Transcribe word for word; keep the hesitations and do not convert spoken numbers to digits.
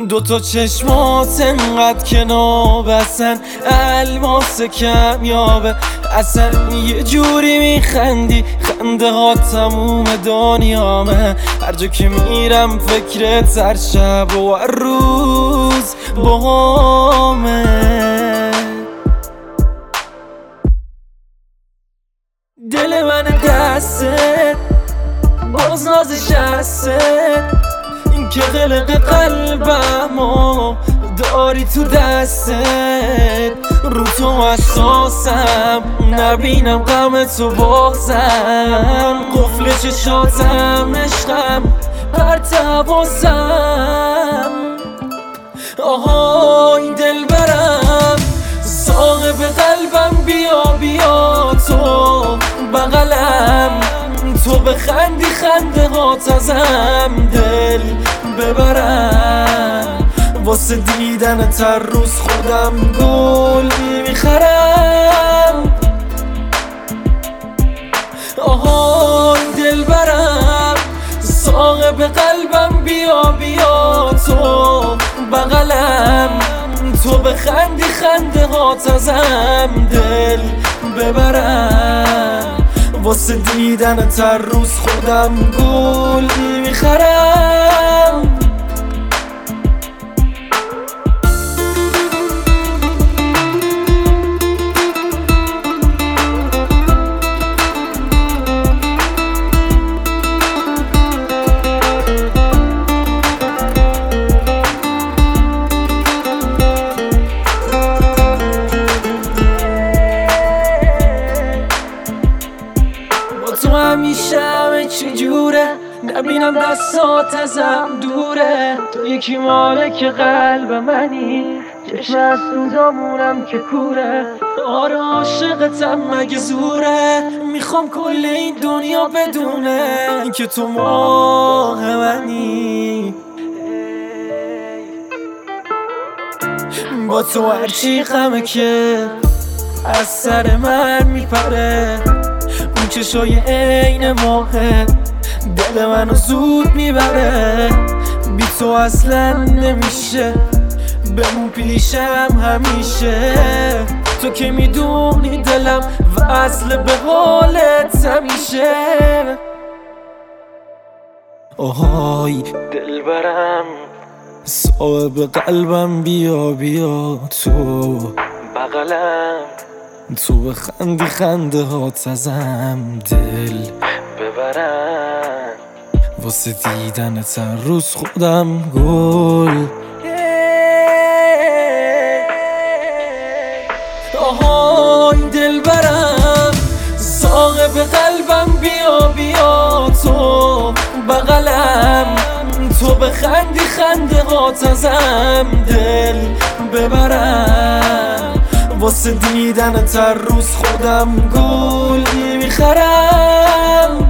دوتا چشمات انقدر که نابسن، الماس کمیابه اصلا یه جوری میخندی، خنده ها تموم دنیامه. هر جا که میرم فکرت هر شب و هر روز باهامه. دل من دستت باز نازش هستت، این که قلق قلبمو داری تو دستت. رو تو اساسم نبینم غم تو بازم، قفل چشاتم عشقم پرتوازم. آهای دل برم صاحب قلبم، بیا بیا تو بغلم، تو بخندی خنده هات ازم دل ببرم. واسه دیدن تر روز خودم گل میخرم. آهای دل برم صاحب قلبم، بیا بیا تو بغلم، تو بخندی خنده هات ازم دل ببرم. واسه دیدن تر روز خودم گل میخرم. تو همیشه همه چی جوره، نبینم دستات ازم دوره. تو یکی مالک قلب منی، چشم از سوزامونم که کوره. آره عاشقتم مگه زوره، میخوام کل این دنیا بدونه که تو ماه منی. با تو هرچی غمه که از سر من میپره، اون چشای عین ماهه دل منو زود میبره. بی تو اصلا نمیشه بمون پیشم همیشه، تو که میدونی دلم وصل به حالت همیشه. آهای دل برم صاحب قلبم، بیا بیا تو بغلم، تو بخندی خنده هات ازم دل ببرم. واسه دیدن تر روز خودم گل. آهای دل برم صاحب قلبم، بیا بیا تو بغلم، تو بخندی خنده هات ازم دل ببرم. واسه دیدن تر روز خودم گل میخرم.